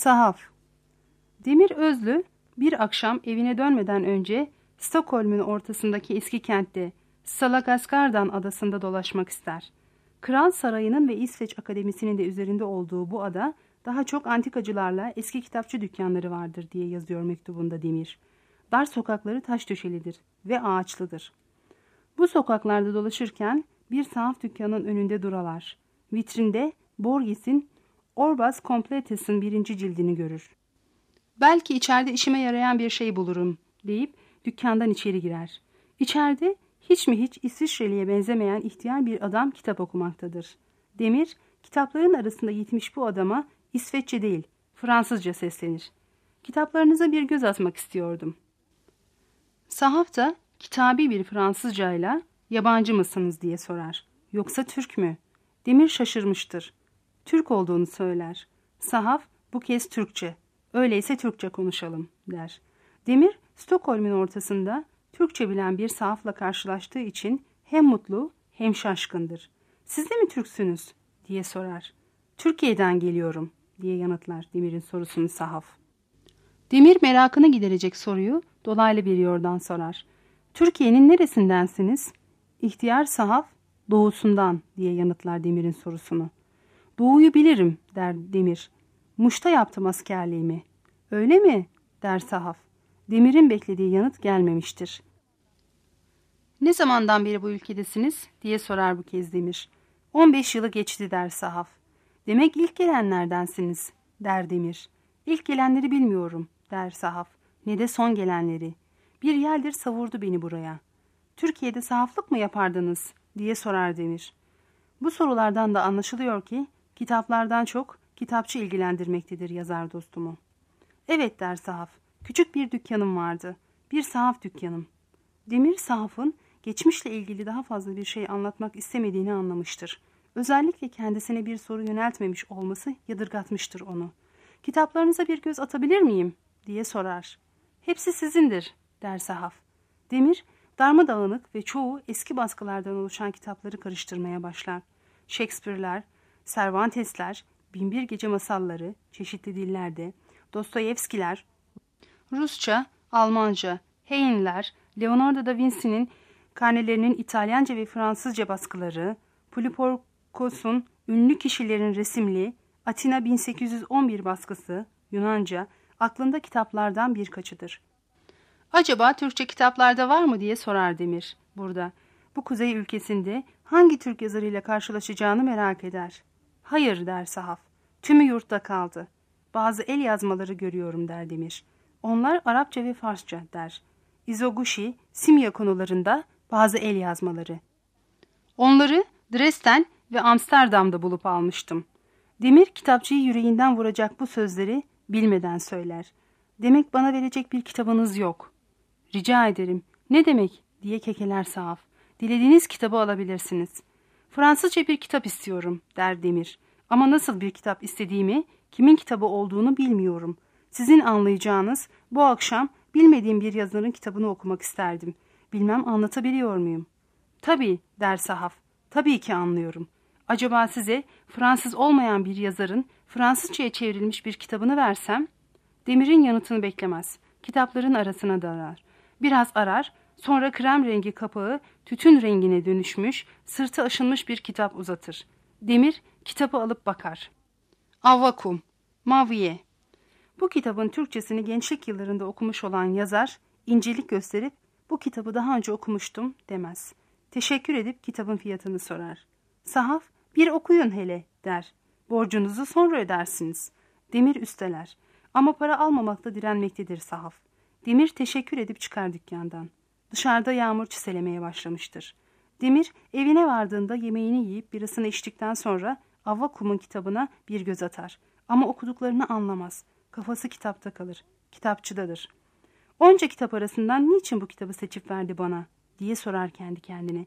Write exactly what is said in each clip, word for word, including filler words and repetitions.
Sahaf. Demir Özlü bir akşam evine dönmeden önce Stockholm'un ortasındaki eski kentte Salagaskardan adasında dolaşmak ister. Kral Sarayı'nın ve İsveç Akademisi'nin de üzerinde olduğu bu ada daha çok antikacılarla eski kitapçı dükkanları vardır diye yazıyor mektubunda Demir. Dar sokakları taş döşelidir ve ağaçlıdır. Bu sokaklarda dolaşırken bir sahaf dükkanının önünde duralar. Vitrinde Borges'in Orbas Completes'in birinci cildini görür. Belki içeride işime yarayan bir şey bulurum deyip dükkandan içeri girer. İçeride hiç mi hiç İsviçreli'ye benzemeyen ihtiyar bir adam kitap okumaktadır. Demir, kitapların arasında gitmiş bu adama İsveççe değil, Fransızca seslenir. Kitaplarınıza bir göz atmak istiyordum. Sahaf da kitabi bir Fransızcayla yabancı mısınız diye sorar. Yoksa Türk mü? Demir şaşırmıştır. Türk olduğunu söyler. Sahaf bu kez Türkçe. Öyleyse Türkçe konuşalım der. Demir Stockholm'un ortasında Türkçe bilen bir sahafla karşılaştığı için hem mutlu hem şaşkındır. Siz de mi Türksünüz diye sorar. Türkiye'den geliyorum diye yanıtlar Demir'in sorusunu sahaf. Demir merakını giderecek soruyu dolaylı bir yoldan sorar. Türkiye'nin neresindensiniz? İhtiyar sahaf doğusundan diye yanıtlar Demir'in sorusunu. Doğuyu bilirim der Demir. Muş'ta yaptım askerliğimi. Öyle mi der sahaf. Demir'in beklediği yanıt gelmemiştir. Ne zamandan beri bu ülkedesiniz diye sorar bu kez Demir. on beş yılı geçti der sahaf. Demek ilk gelenlerdensiniz der Demir. İlk gelenleri bilmiyorum der sahaf. Ne de son gelenleri. Bir yerdir savurdu beni buraya. Türkiye'de sahaflık mı yapardınız diye sorar Demir. Bu sorulardan da anlaşılıyor ki kitaplardan çok kitapçı ilgilendirmektedir yazar dostumu. Evet der sahaf. Küçük bir dükkanım vardı. Bir sahaf dükkanım. Demir sahafın geçmişle ilgili daha fazla bir şey anlatmak istemediğini anlamıştır. Özellikle kendisine bir soru yöneltmemiş olması yadırgatmıştır onu. Kitaplarınıza bir göz atabilir miyim diye sorar. Hepsi sizindir der sahaf. Demir darmadağınık ve çoğu eski baskılardan oluşan kitapları karıştırmaya başlar. Shakespeare'ler, Cervantes'ler, Binbir Gece masalları, çeşitli dillerde, Dostoyevskiler, Rusça, Almanca, Heine'ler, Leonardo da Vinci'nin karnelerinin İtalyanca ve Fransızca baskıları, Polyporkos'un ünlü kişilerin resimli Atina bin sekiz yüz on bir baskısı, Yunanca, aklında kitaplardan birkaçıdır. Acaba Türkçe kitaplarda var mı diye sorar Demir burada. Bu kuzey ülkesinde hangi Türk yazarıyla karşılaşacağını merak eder. Hayır der sahaf. Tümü yurtta kaldı. Bazı el yazmaları görüyorum der Demir. Onlar Arapça ve Farsça der. İzogushi, simya konularında bazı el yazmaları. Onları Dresden ve Amsterdam'da bulup almıştım. Demir kitapçıyı yüreğinden vuracak bu sözleri bilmeden söyler. Demek bana verecek bir kitabınız yok. Rica ederim. Ne demek diye kekeler sahaf. Dilediğiniz kitabı alabilirsiniz. Fransızca bir kitap istiyorum der Demir. Ama nasıl bir kitap istediğimi, kimin kitabı olduğunu bilmiyorum. Sizin anlayacağınız bu akşam bilmediğim bir yazarın kitabını okumak isterdim. Bilmem anlatabiliyor muyum? Tabii der sahaf. Tabii ki anlıyorum. Acaba size Fransız olmayan bir yazarın Fransızca'ya çevrilmiş bir kitabını versem? Demir'in yanıtını beklemez. Kitapların arasına dalar. Biraz arar, sonra krem rengi kapağı tütün rengine dönüşmüş, sırtı aşınmış bir kitap uzatır. Demir kitabı alıp bakar. Avvakum, Mavie. Bu kitabın Türkçesini gençlik yıllarında okumuş olan yazar, incelik gösterip bu kitabı daha önce okumuştum demez. Teşekkür edip kitabın fiyatını sorar. Sahaf, bir okuyun hele der. Borcunuzu sonra ödersiniz. Demir üsteler. Ama para almamakta direnmektedir sahaf. Demir teşekkür edip çıkar dükkandan. Dışarıda yağmur çiselemeye başlamıştır. Demir evine vardığında yemeğini yiyip birasını içtikten sonra Avvakum'un kitabına bir göz atar. Ama okuduklarını anlamaz. Kafası kitapta kalır. Kitapçıdadır. Onca kitap arasından niçin bu kitabı seçip verdi bana diye sorar kendi kendine.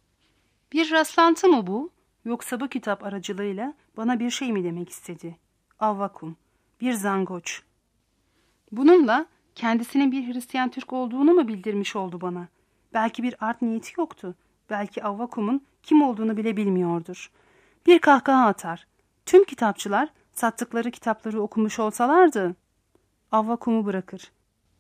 Bir rastlantı mı bu? Yoksa bu kitap aracılığıyla bana bir şey mi demek istedi? Avvakum. Bir zangoç. Bununla kendisinin bir Hristiyan Türk olduğunu mu bildirmiş oldu bana? Belki bir art niyeti yoktu. Belki Avvakum'un kim olduğunu bile bilmiyordur. Bir kahkaha atar. Tüm kitapçılar sattıkları kitapları okumuş olsalardı Avvakum'u bırakır.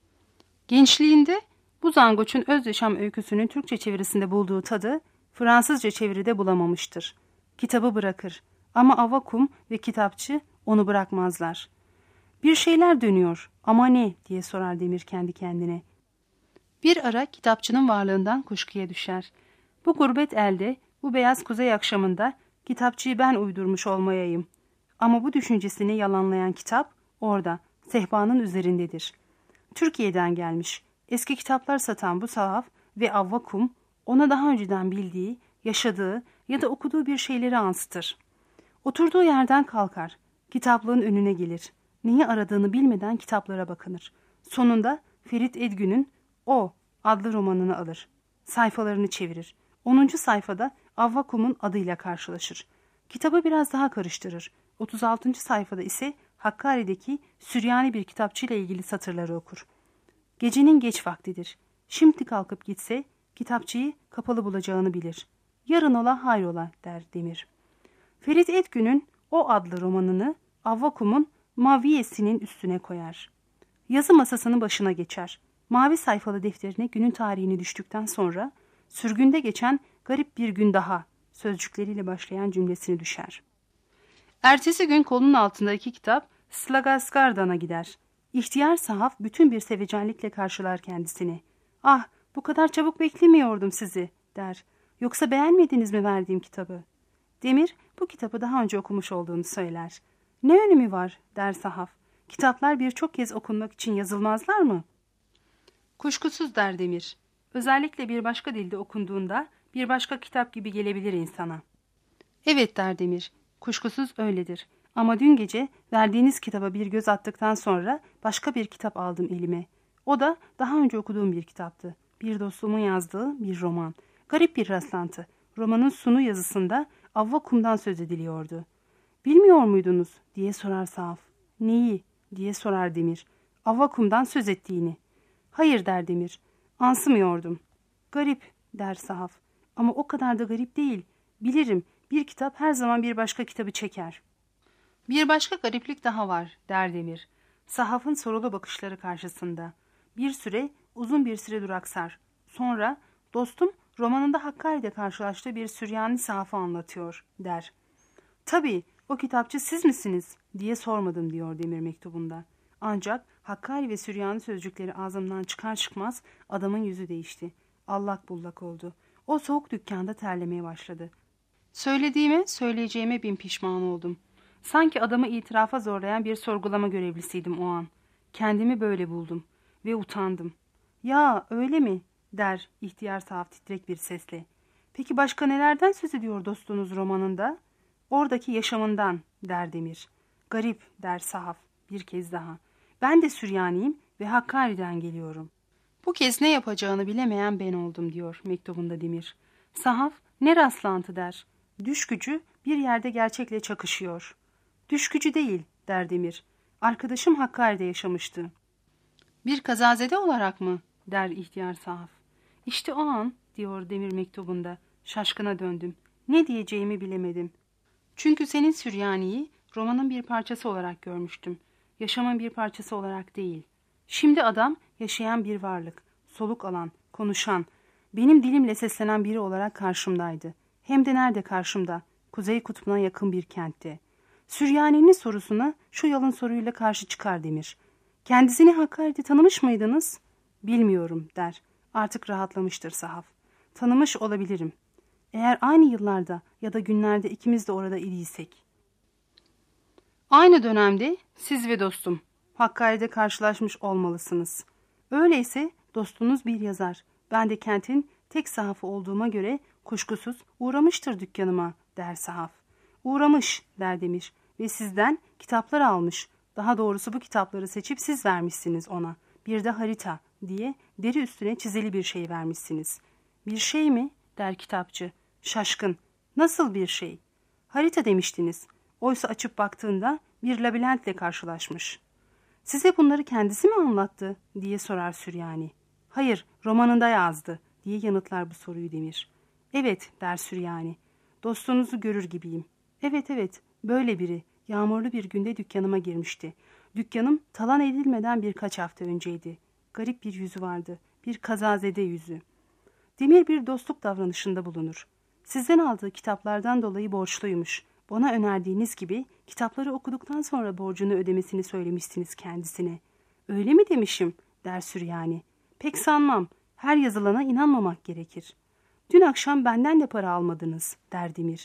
Gençliğinde bu zangoçun Öz Yaşam öyküsünün Türkçe çevirisinde bulduğu tadı Fransızca çeviride bulamamıştır. Kitabı bırakır ama Avvakum ve kitapçı onu bırakmazlar. Bir şeyler dönüyor ama ne diye sorar Demir kendi kendine. Bir ara kitapçının varlığından kuşkuya düşer. Bu gurbet elde, bu beyaz kuzey akşamında kitapçıyı ben uydurmuş olmayayım. Ama bu düşüncesini yalanlayan kitap orada, sehpanın üzerindedir. Türkiye'den gelmiş, eski kitaplar satan bu sahaf ve Avvakum ona daha önceden bildiği, yaşadığı ya da okuduğu bir şeyleri ansıtır. Oturduğu yerden kalkar, kitaplığın önüne gelir. Neyi aradığını bilmeden kitaplara bakınır. Sonunda Ferit Edgün'ün O adlı romanını alır. Sayfalarını çevirir. onuncu sayfada Avvakum'un adıyla karşılaşır. Kitabı biraz daha karıştırır. otuz altıncı sayfada ise Hakkari'deki Süryani bir kitapçıyla ilgili satırları okur. Gecenin geç vaktidir. Şimdi kalkıp gitse kitapçıyı kapalı bulacağını bilir. Yarın ola hayrola der Demir. Ferit Edgün'ün O adlı romanını Avvakum'un Maviyesinin üstüne koyar. Yazı masasının başına geçer. Mavi sayfalı defterine günün tarihini düştükten sonra sürgünde geçen garip bir gün daha sözcükleriyle başlayan cümlesini düşer. Ertesi gün kolunun altındaki kitap Slagaskardan'a gider. İhtiyar sahaf bütün bir sevecenlikle karşılar kendisini. Ah, bu kadar çabuk beklemiyordum sizi der. Yoksa beğenmediniz mi verdiğim kitabı? Demir bu kitabı daha önce okumuş olduğunu söyler. Ne önemi var der sahaf. Kitaplar birçok kez okunmak için yazılmazlar mı? Kuşkusuz der Demir. Özellikle bir başka dilde okunduğunda bir başka kitap gibi gelebilir insana. Evet der Demir. Kuşkusuz öyledir. Ama dün gece verdiğiniz kitaba bir göz attıktan sonra başka bir kitap aldım elime. O da daha önce okuduğum bir kitaptı. Bir dostumun yazdığı bir roman. Garip bir rastlantı. Romanın sunu yazısında Avvakum'dan söz ediliyordu. Bilmiyor muydunuz diye sorar sahaf. Neyi diye sorar Demir. Avvakum'dan söz ettiğini. Hayır der Demir. Ansımıyordum. Garip der sahaf. Ama o kadar da garip değil. Bilirim bir kitap her zaman bir başka kitabı çeker. Bir başka gariplik daha var der Demir. Sahafın sorulu bakışları karşısında. Bir süre uzun bir süre duraksar. Sonra dostum romanında Hakkari'de karşılaştığı bir Süryani sahafı anlatıyor der. Tabii o kitapçı siz misiniz diye sormadım diyor Demir mektubunda. Ancak Hakkari ve Süryani sözcükleri ağzımdan çıkar çıkmaz adamın yüzü değişti. Allak bullak oldu. O soğuk dükkanda terlemeye başladı. Söylediğime, söyleyeceğime bin pişman oldum. Sanki adamı itirafa zorlayan bir sorgulama görevlisiydim o an. Kendimi böyle buldum ve utandım. Ya öyle mi? Der ihtiyar sahaf titrek bir sesle. Peki başka nelerden söz ediyor dostunuz romanında? Oradaki yaşamından der Demir. Garip der sahaf bir kez daha. Ben de Süryaniyim ve Hakkari'den geliyorum. Bu kez ne yapacağını bilemeyen ben oldum diyor mektubunda Demir. Sahaf ne rastlantı der. Düş gücü bir yerde gerçekle çakışıyor. Düş gücü değil der Demir. Arkadaşım Hakkari'de yaşamıştı. Bir kazazede olarak mı der ihtiyar sahaf. İşte o an diyor Demir mektubunda. Şaşkına döndüm. Ne diyeceğimi bilemedim. Çünkü senin Süryani'yi romanın bir parçası olarak görmüştüm. Yaşamın bir parçası olarak değil. Şimdi adam yaşayan bir varlık, soluk alan, konuşan, benim dilimle seslenen biri olarak karşımdaydı. Hem de nerede karşımda? Kuzey kutbuna yakın bir kentte. Süryani'nin sorusuna şu yalın soruyla karşı çıkar Demir. Kendisini Hakkari'de tanımış mıydınız? Bilmiyorum der. Artık rahatlamıştır sahaf. Tanımış olabilirim. Eğer aynı yıllarda ya da günlerde ikimiz de orada idiysek. Aynı dönemde siz ve dostum Hakkari'de karşılaşmış olmalısınız. Öyleyse dostunuz bir yazar. Ben de kentin tek sahafı olduğuma göre kuşkusuz uğramıştır dükkanıma der sahaf. Uğramış der Demir ve sizden kitaplar almış. Daha doğrusu bu kitapları seçip siz vermişsiniz ona. Bir de harita diye deri üstüne çizili bir şey vermişsiniz. Bir şey mi der kitapçı. Şaşkın. Nasıl bir şey? Harita demiştiniz. Oysa açıp baktığında bir labirentle karşılaşmış. Size bunları kendisi mi anlattı diye sorar Süryani. Hayır, romanında yazdı diye yanıtlar bu soruyu Demir. Evet der Süryani. Dostunuzu görür gibiyim. Evet evet böyle biri yağmurlu bir günde dükkanıma girmişti. Dükkanım talan edilmeden birkaç hafta önceydi. Garip bir yüzü vardı, bir kazazede yüzü. Demir bir dostluk davranışında bulunur. Sizden aldığı kitaplardan dolayı borçluymuş. Bana önerdiğiniz gibi kitapları okuduktan sonra borcunu ödemesini söylemişsiniz kendisine. Öyle mi demişim, der Süryani. Pek sanmam, her yazılana inanmamak gerekir. Dün akşam benden de para almadınız, der Demir.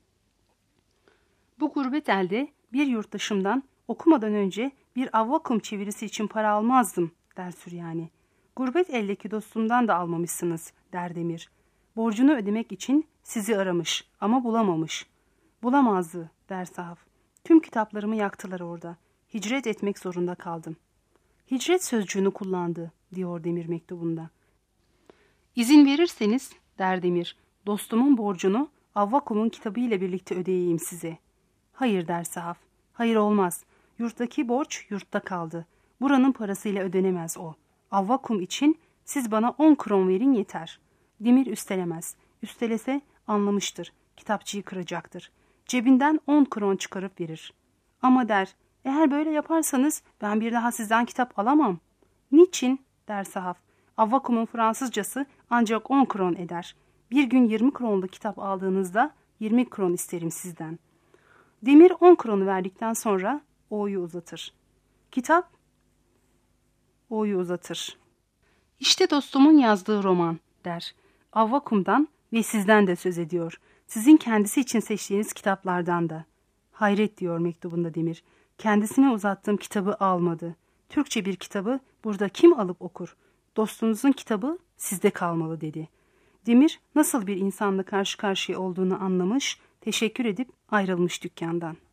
Bu gurbet elde bir yurttaşımdan okumadan önce bir avvakum çevirisi için para almazdım, der Süryani. Gurbet eldeki dostumdan da almamışsınız, der Demir. Borcunu ödemek için sizi aramış ama bulamamış. Bulamazdı, der Sahaf. Tüm kitaplarımı yaktılar orada. Hicret etmek zorunda kaldım. Hicret sözcüğünü kullandı, diyor Demir mektubunda. İzin verirseniz, der Demir, dostumun borcunu Avvakum'un kitabı ile birlikte ödeyeyim size. Hayır, der Sahaf. Hayır, olmaz. Yurttaki borç yurtta kaldı. Buranın parasıyla ödenemez o. Avvakum için siz bana on kron verin yeter. Demir üstelemez. Üstelese anlamıştır. Kitapçıyı kıracaktır. Cebinden on kron çıkarıp verir. Ama der, eğer böyle yaparsanız ben bir daha sizden kitap alamam. Niçin, der Sahaf. Avvakum'un Fransızcası ancak on kron eder. Bir gün yirmi kronlu kitap aldığınızda yirmi kron isterim sizden. Demir on kronu verdikten sonra O'yu uzatır. Kitap O'yu uzatır. İşte dostumun yazdığı roman, der. Avvakum'dan ve sizden de söz ediyor. Sizin kendisi için seçtiğiniz kitaplardan da. Hayret, diyor mektubunda Demir. Kendisine uzattığım kitabı almadı. Türkçe bir kitabı burada kim alıp okur? Dostunuzun kitabı sizde kalmalı, dedi. Demir nasıl bir insanla karşı karşıya olduğunu anlamış, teşekkür edip ayrılmış dükkandan.